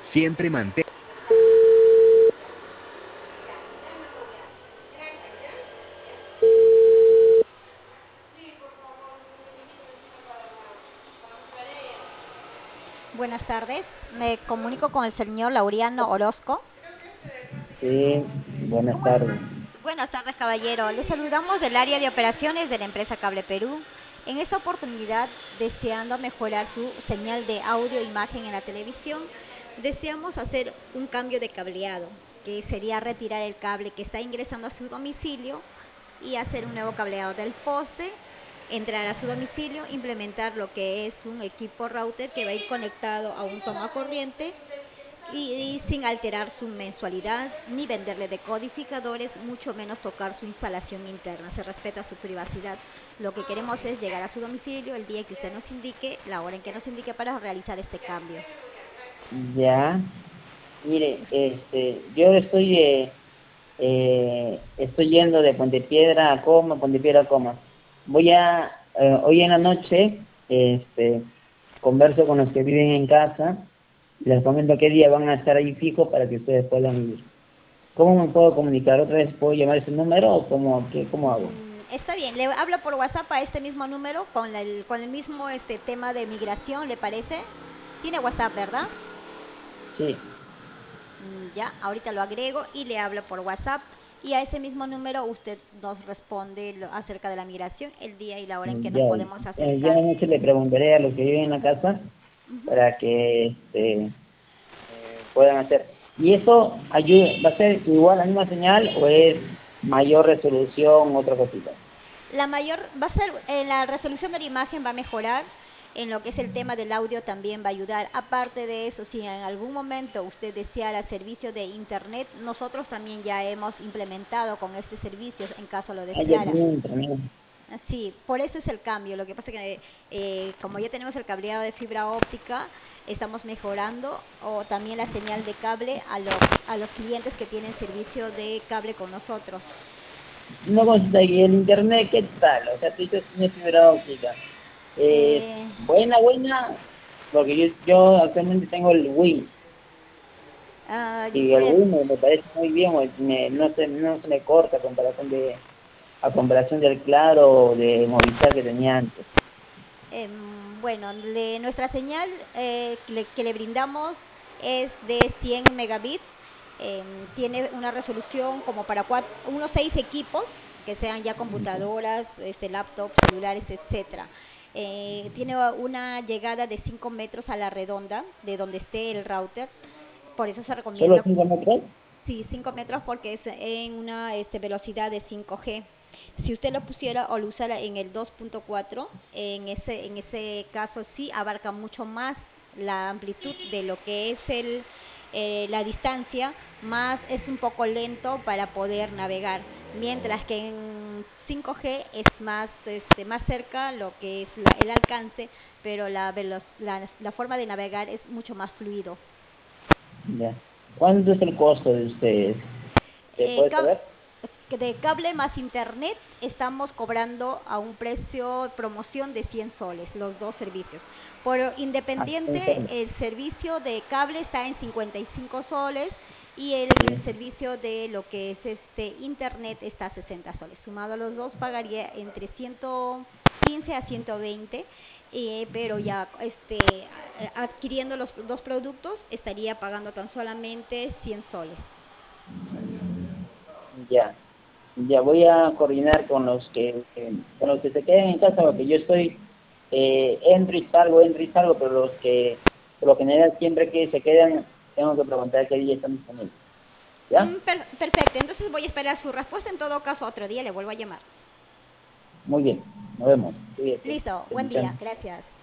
Siempre mantén. Buenas tardes, me comunico con el señor Laureano Orozco. Sí, buenas tardes. Buenas tardes, caballero. Le saludamos del área de operaciones de la empresa Cable Perú. En esta oportunidad, deseando mejorar su señal de audio e imagen en la televisión, deseamos hacer un cambio de cableado, que sería retirar el cable que está ingresando a su domicilio y hacer un nuevo cableado del poste, entrar a su domicilio, implementar lo que es un equipo router que va a ir conectado a un toma corriente y sin alterar su mensualidad ni venderle decodificadores, mucho menos tocar su instalación interna. Se respeta su privacidad. Lo que queremos es llegar a su domicilio el día que usted nos indique, la hora en que nos indique para realizar este cambio. Ya, mire, yo estoy yendo de Puente Piedra a Coma, Puente Piedra a Coma. Hoy en la noche, converso con los que viven en casa, les comento qué día van a estar ahí fijos para que ustedes puedan ir. ¿Cómo me puedo comunicar? ¿Otra vez puedo llamar ese número o cómo hago? Está bien, le hablo por WhatsApp a este mismo número con el mismo tema de migración, ¿le parece? Tiene WhatsApp, ¿verdad? Sí, Ya, ahorita lo agrego y le hablo por WhatsApp. Y a ese mismo número usted nos responde acerca de la migración, el día y la hora en que nos ya, podemos yo en acercar. la noche le preguntaré a los que viven en la casa para que puedan hacer. ¿Y eso va a ser igual la misma señal o es mayor resolución, otra cosita? La mayor va a ser, la resolución de la imagen va a mejorar, en lo que es el tema del audio también va a ayudar. Aparte de eso, si en algún momento usted deseara servicio de internet, nosotros también ya hemos implementado con este servicio en caso lo Ah, ya deseara. tiene internet. Sí, por eso es el cambio. Lo que pasa es que como ya tenemos el cableado de fibra óptica, estamos mejorando o también la señal de cable a los clientes que tienen servicio de cable con nosotros. Una cosita, ¿y el internet qué tal? O sea, tú dices que tiene fibra óptica. Eh, Buena, porque yo actualmente tengo el Wii. ah, Y el Wii me parece muy bien, no se me corta a comparación del Claro o de Movistar que tenía antes. bueno, nuestra señal que le brindamos es de 100 megabits. Tiene una resolución como para unos 6 equipos, que sean ya computadoras, laptops, celulares, etcétera. Tiene una llegada de 5 metros a la redonda de donde esté el router. Por eso se ¿Solo recomienda. 5 metros? Sí, 5 metros porque es en una velocidad de 5G. Si usted lo pusiera o lo usara en el 2.4, en ese caso sí abarca mucho más la amplitud de lo que es la distancia, más es un poco lento para poder navegar. Mientras que en 5G es más cerca lo que es el alcance, pero la forma de navegar es mucho más fluido. Ya. ¿Cuánto es el costo de ustedes? ¿Se Eh, puede cab- saber? de cable más internet estamos cobrando a un precio promoción de 100 soles, los dos servicios. Por Hasta un independiente, solo. el servicio de cable está en 55 soles y el Sí. servicio de lo que es internet está a 60 soles. Sumado a los dos pagaría entre 115 a 120, pero ya adquiriendo los dos productos estaría pagando tan solamente 100 soles. Ya. Ya voy a coordinar con los que se queden en casa, porque yo entro y salgo, pero por lo general, siempre que se quedan, tengo que preguntar qué día están disponibles. ¿Ya? Perfecto, entonces voy a esperar su respuesta. En todo caso, otro día le vuelvo a llamar. Muy bien. Nos vemos. Cuídate. Listo, buen día, Bendiciones. gracias.